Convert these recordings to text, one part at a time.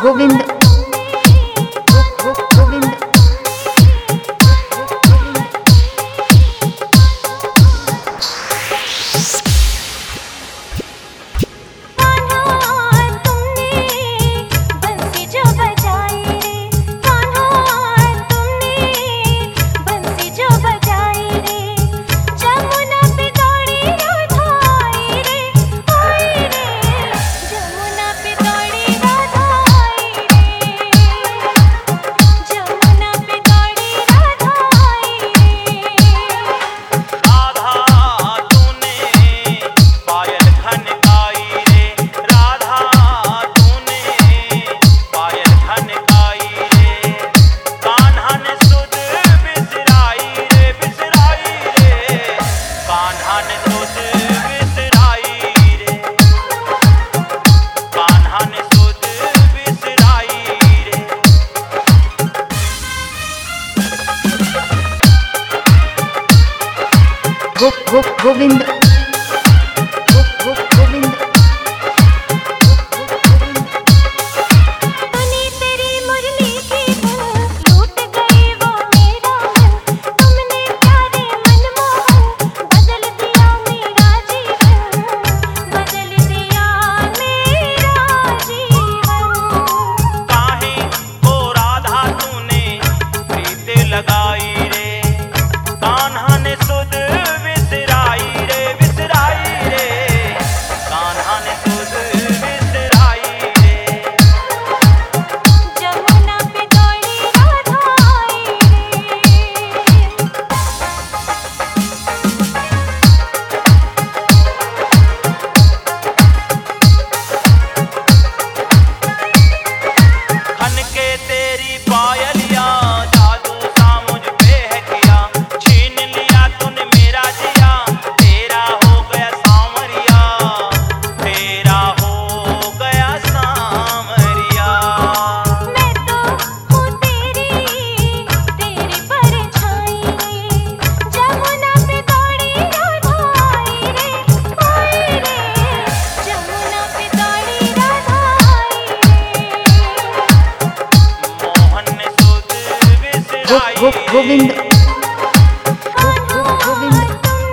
गोविंद गोविंद गोविंद गोविंद तेरी मुरली की लूट गई वो मेरा मन, तुमने प्यारे मनमोहन बदल दिया मेरा जीवन, बदल दिया मेरा जीवन। काहे ओ राधा तूने प्रीत लगाई रे, कान्हा ने सुध विसराई रे, विसराई रे, कान्हा ने सुध विसराई रे। जमुना पे दौड़ी राधा आई रे। खन के तेरी पायलिया जादू सा मुझ पे है किया, छीन लिया तूने मेरा जिया, तेरा हो गया सांवरिया, तेरा हो गया सांवरिया। मैं तो हूँ तेरी परछाई रे, जमुना पे दौड़ी राधा आई रे, जमुना पे दौड़ी राधा आई रे। मोहन ने सुध विसराई गोविंद रे। गोविंद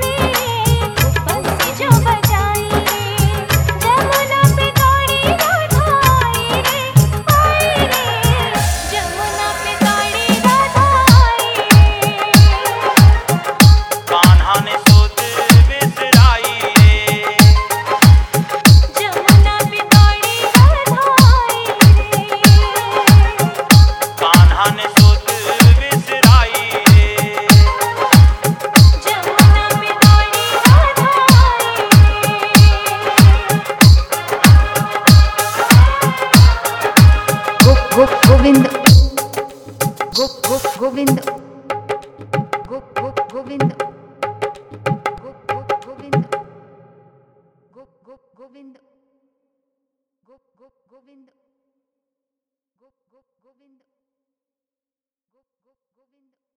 बंसी जो बजाई रे, जमुना पे दौड़ी राधा आई रे, जमुना पे दौड़ी राधा आई रे। कान्हा ने सुध विसराई रे, जमुना पे दौड़ी राधा आई रे। कान्हा ने सुध विसराई रे। जमुना पे दौड़ी राधा आई रे। गोविंद गोविंद गोविंद गोविंद गोविंद गोविंद गोविंद।